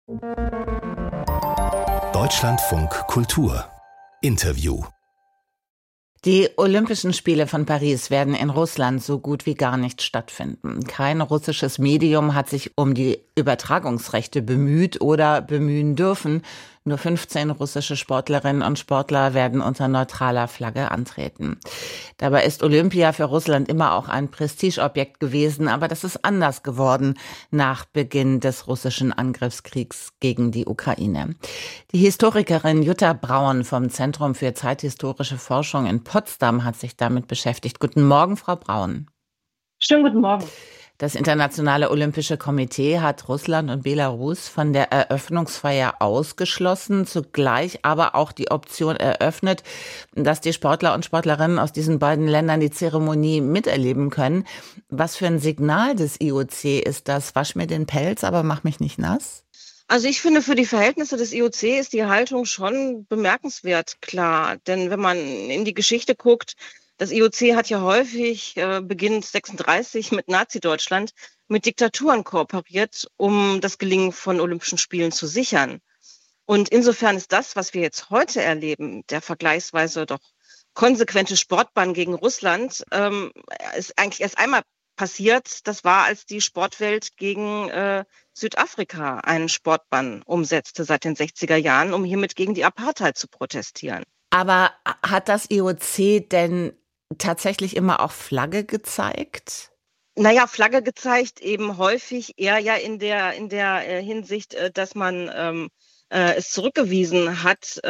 Deutschlandfunk Kultur Interview. Die Olympischen Spiele von Paris werden in Russland so gut wie gar nicht stattfinden. Kein russisches Medium hat sich um die Übertragungsrechte bemüht oder bemühen dürfen. Nur 15 russische Sportlerinnen und Sportler werden unter neutraler Flagge antreten. Dabei ist Olympia für Russland immer auch ein Prestigeobjekt gewesen, aber das ist anders geworden nach Beginn des russischen Angriffskriegs gegen die Ukraine. Die Historikerin Jutta Braun vom Zentrum für zeithistorische Forschung in Potsdam hat sich damit beschäftigt. Guten Morgen, Frau Braun. Schönen guten Morgen. Das Internationale Olympische Komitee hat Russland und Belarus von der Eröffnungsfeier ausgeschlossen, zugleich aber auch die Option eröffnet, dass die Sportler und Sportlerinnen aus diesen beiden Ländern die Zeremonie miterleben können. Was für ein Signal des IOC ist das? Wasch mir den Pelz, aber mach mich nicht nass? Also ich finde, für die Verhältnisse des IOC ist die Haltung schon bemerkenswert klar. Denn wenn man in die Geschichte guckt, das IOC hat ja häufig, beginnend 1936 mit Nazi-Deutschland, mit Diktaturen kooperiert, um das Gelingen von Olympischen Spielen zu sichern. Und insofern ist das, was wir jetzt heute erleben, der vergleichsweise doch konsequente Sportbann gegen Russland, ist eigentlich erst einmal passiert. Das war, als die Sportwelt gegen Südafrika einen Sportbann umsetzte seit den 60er Jahren, um hiermit gegen die Apartheid zu protestieren. Aber hat das IOC denn tatsächlich immer auch Flagge gezeigt? Naja, Flagge gezeigt eben häufig eher ja in der Hinsicht, dass man es zurückgewiesen hat,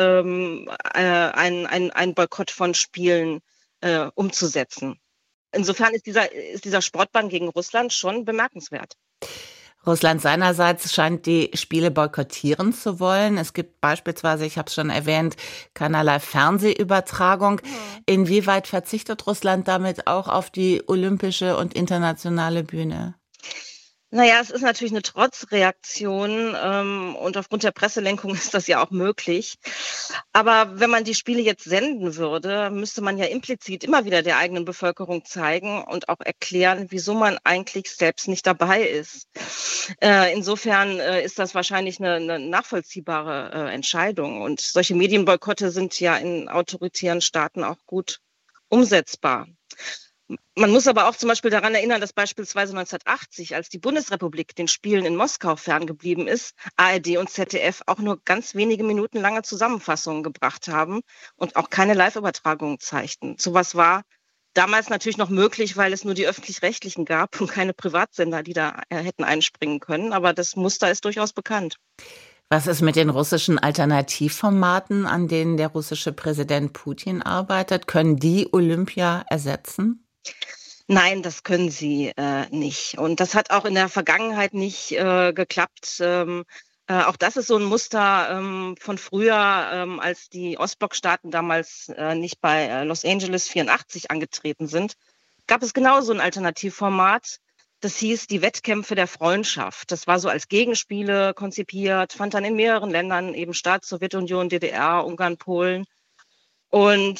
ein Boykott von Spielen umzusetzen. Insofern ist dieser Sportbann gegen Russland schon bemerkenswert. Russland seinerseits scheint die Spiele boykottieren zu wollen. Es gibt beispielsweise, ich habe es schon erwähnt, keinerlei Fernsehübertragung. Inwieweit verzichtet Russland damit auch auf die olympische und internationale Bühne? Naja, es ist natürlich eine Trotzreaktion und aufgrund der Presselenkung ist das ja auch möglich. Aber wenn man die Spiele jetzt senden würde, müsste man ja implizit immer wieder der eigenen Bevölkerung zeigen und auch erklären, wieso man eigentlich selbst nicht dabei ist. Insofern ist das wahrscheinlich eine nachvollziehbare Entscheidung. Und solche Medienboykotte sind ja in autoritären Staaten auch gut umsetzbar. Man muss aber auch zum Beispiel daran erinnern, dass beispielsweise 1980, als die Bundesrepublik den Spielen in Moskau ferngeblieben ist, ARD und ZDF auch nur ganz wenige Minuten lange Zusammenfassungen gebracht haben und auch keine Live-Übertragungen zeigten. Sowas war damals natürlich noch möglich, weil es nur die Öffentlich-Rechtlichen gab und keine Privatsender, die da hätten einspringen können. Aber das Muster ist durchaus bekannt. Was ist mit den russischen Alternativformaten, an denen der russische Präsident Putin arbeitet? Können die Olympia ersetzen? Nein, das können sie nicht. Und das hat auch in der Vergangenheit nicht geklappt. Auch das ist so ein Muster von früher, als die Ostblockstaaten damals nicht bei Los Angeles 84 angetreten sind, gab es genauso ein Alternativformat. Das hieß die Wettkämpfe der Freundschaft. Das war so als Gegenspiele konzipiert, fand dann in mehreren Ländern eben statt, Sowjetunion, DDR, Ungarn, Polen. Und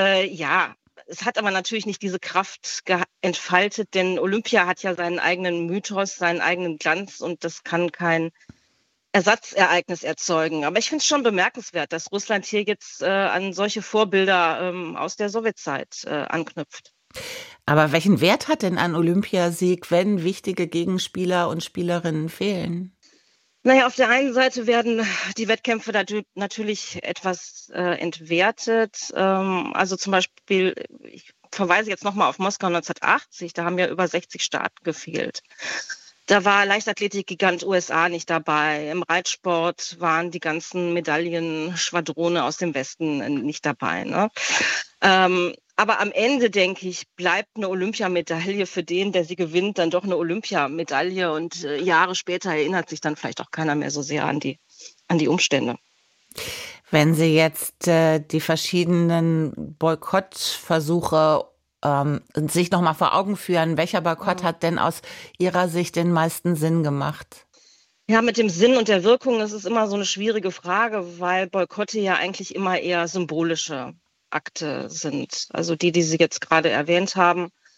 es hat aber natürlich nicht diese Kraft entfaltet, denn Olympia hat ja seinen eigenen Mythos, seinen eigenen Glanz und das kann kein Ersatzereignis erzeugen. Aber ich finde es schon bemerkenswert, dass Russland hier jetzt an solche Vorbilder aus der Sowjetzeit anknüpft. Aber welchen Wert hat denn ein Olympiasieg, wenn wichtige Gegenspieler und Spielerinnen fehlen? Naja, auf der einen Seite werden die Wettkämpfe natürlich etwas entwertet. Also zum Beispiel, ich verweise jetzt nochmal auf Moskau 1980, da haben ja über 60 Staaten gefehlt. Da war Leichtathletik-Gigant USA nicht dabei. Im Reitsport waren die ganzen Medaillenschwadrone aus dem Westen nicht dabei. Ne? Aber am Ende, denke ich, bleibt eine Olympiamedaille für den, der sie gewinnt, dann doch eine Olympiamedaille. Und Jahre später erinnert sich dann vielleicht auch keiner mehr so sehr an die Umstände. Wenn Sie jetzt die verschiedenen Boykottversuche sich noch mal vor Augen führen, welcher Boykott hat denn aus Ihrer Sicht den meisten Sinn gemacht? Ja, mit dem Sinn und der Wirkung, das ist immer so eine schwierige Frage, weil Boykotte ja eigentlich immer eher symbolische Akte sind. Also die Sie jetzt gerade erwähnt haben,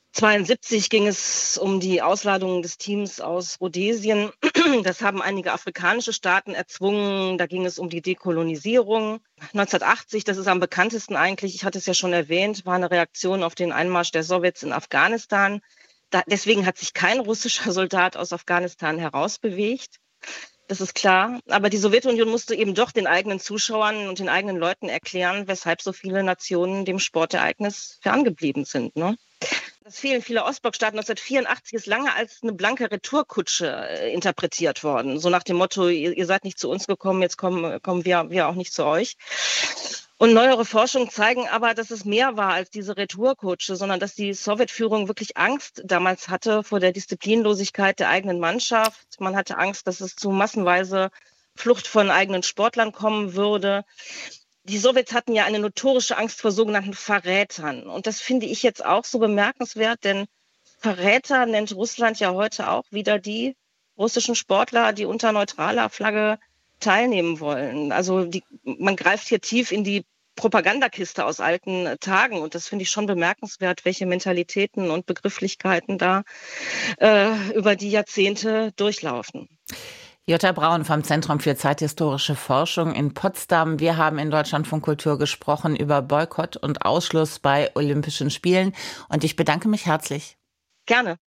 1972 ging es um die Ausladung des Teams aus Rhodesien. Das haben einige afrikanische Staaten erzwungen. Da ging es um die Dekolonisierung. 1980, das ist am bekanntesten eigentlich, ich hatte es ja schon erwähnt, war eine Reaktion auf den Einmarsch der Sowjets in Afghanistan. Deswegen hat sich kein russischer Soldat aus Afghanistan herausbewegt. Das ist klar. Aber die Sowjetunion musste eben doch den eigenen Zuschauern und den eigenen Leuten erklären, weshalb so viele Nationen dem Sportereignis ferngeblieben sind, ne? Das Fehlen vieler Ostblockstaaten 1984 ist lange als eine blanke Retourkutsche interpretiert worden. So nach dem Motto, ihr seid nicht zu uns gekommen, jetzt kommen wir auch nicht zu euch. Und neuere Forschungen zeigen aber, dass es mehr war als diese Retourkutsche, sondern dass die Sowjetführung wirklich Angst damals hatte vor der Disziplinlosigkeit der eigenen Mannschaft. Man hatte Angst, dass es zu massenweise Flucht von eigenen Sportlern kommen würde. Die Sowjets hatten ja eine notorische Angst vor sogenannten Verrätern. Und das finde ich jetzt auch so bemerkenswert, denn Verräter nennt Russland ja heute auch wieder die russischen Sportler, die unter neutraler Flagge teilnehmen wollen. Also man greift hier tief in die Propagandakiste aus alten Tagen. Und das finde ich schon bemerkenswert, welche Mentalitäten und Begrifflichkeiten da über die Jahrzehnte durchlaufen. Jutta Braun vom Zentrum für zeithistorische Forschung in Potsdam. Wir haben in Deutschlandfunk Kultur gesprochen über Boykott und Ausschluss bei Olympischen Spielen. Und ich bedanke mich herzlich. Gerne.